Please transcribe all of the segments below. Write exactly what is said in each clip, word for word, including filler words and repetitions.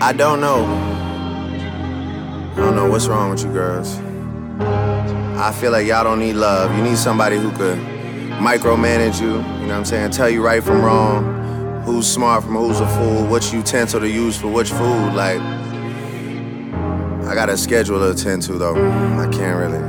I don't know. I don't know what's wrong with you girls. I feel like y'all don't need love. You need somebody who could micromanage you, you know what I'm saying? Tell you right from wrong, who's smart from who's a fool, which utensil to use for which food. Like, I got a schedule to attend to though. I can't really.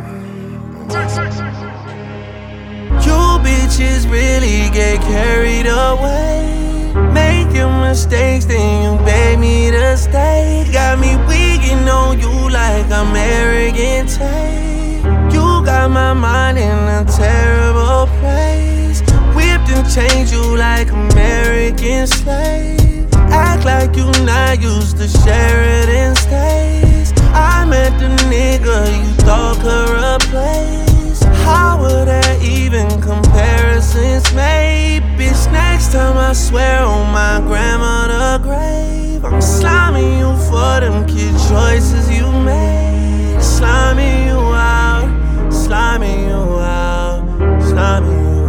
You bitches really get carried away, making mistakes, then you beg me to stay. Got me weaking on you like I'm arrogant tape. You got my mind in a terrible place, whipped and changed you like American slave. Act like you not used to Sheridan stays. I met the nigga you thought could replace. How would there even comparisons made? Bitch, next time I swear on my grandmother grave, I'm sliming you for them kid choices you made. Sliming you out, sliming you out, sliming you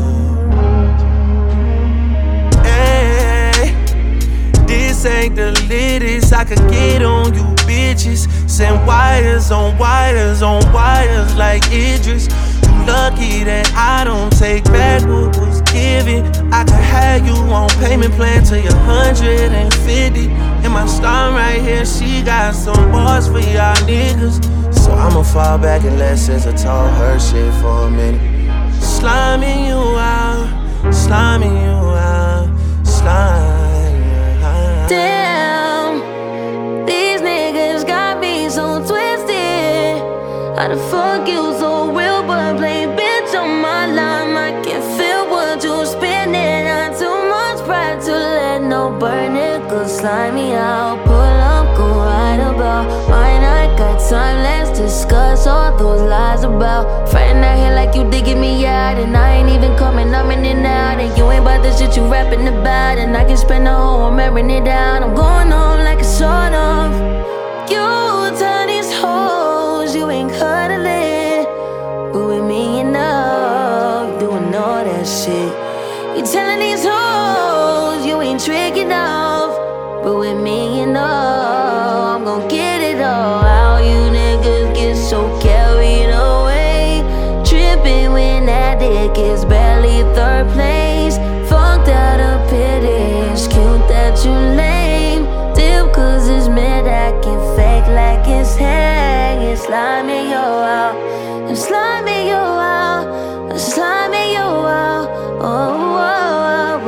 out. Hey, this ain't the latest I could get on you bitches. Send wires on wires on wires like Idris. You lucky that I don't take back what was given. I could have you on payment plan till you're one hundred fifty. And my star right here, she got some bars for y'all niggas. So I'ma fall back and let SZA talk her shit for a minute. Sliming you out, sliming you out, sliming you out. Damn, these niggas got me so twisted. How the fuck you so real but play bitch on my line? I can feel what you spinning. Not too much pride to let no burn niggas slime me out. Pull up, go right about mine. I got time, let's discuss all those lies about friend out here like you digging me out, and I ain't even coming, I'm in and out, and you ain't about the shit you rapping about, and I can spend the whole I'm airing it down. I'm going home like a sort of. You tell these hoes you ain't cuddling, but with me you know, doing all that shit. You telling these hoes you ain't tricking off, but with me you know, I'm gon' get it all. How you niggas get so carried away, tripping when that dick is barely third place. Fucked out of pity, it's cute that you lame. Dip cause it's mid, I can fake like it's hang. It's sliming you out, I'm sliming you out, I'm sliming you out. Oh, oh, oh,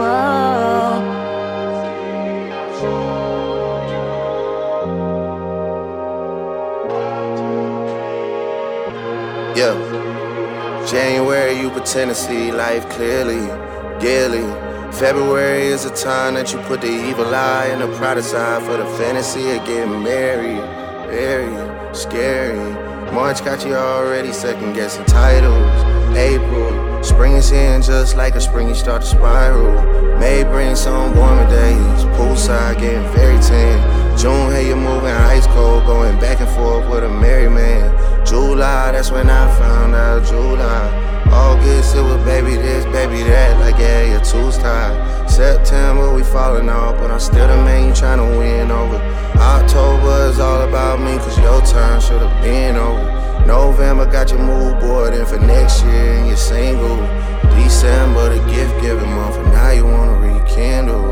oh. Yeah. January, you pretend to see life clearly, dearly. February is a time that you put the evil eye and the pride aside for the fantasy of getting married. Very scary. March got you already second guessing titles. April, spring is here and just like a spring you start to spiral. May bring some warmer days, poolside getting very tan. June, hey, you're moving ice cold, going back and forth with a married man. July, that's when I found out July. August, it was baby this, baby that, like yeah, you're too tired. September, we falling off, but I'm still the man you tryna win over. October is all about me, cause your turn should've been over. November got your mood board in for next year and you're single. December, the gift giving month, and now you wanna rekindle.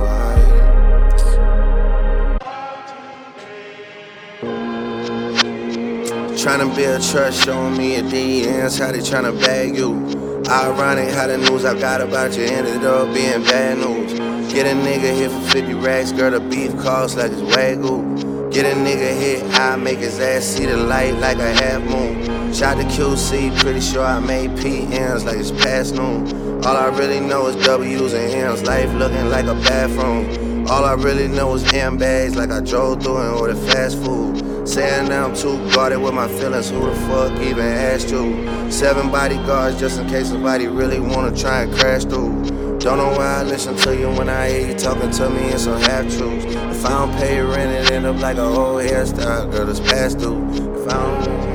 Tryna build trust, showing me your D Ms, how they tryna bag you. Ironic how the news I got about you ended up being bad news. Get a nigga hit for fifty racks, girl, the beef costs like it's Wagyu. Get a nigga hit, I make his ass see the light like a half moon. Shot to Q C, pretty sure I made P Ms like it's past noon. All I really know is W's and M's, life looking like a bathroom. All I really know is M bags like I drove through and ordered fast food. Saying that I'm too guarded with my feelings, who the fuck even asked you? Seven bodyguards just in case somebody really wanna try and crash through. Don't know why I listen to you when I hear you talking to me in some half-truths. If I don't pay rent, it end up like a whole hairstyle, girl, it's past due. If I don't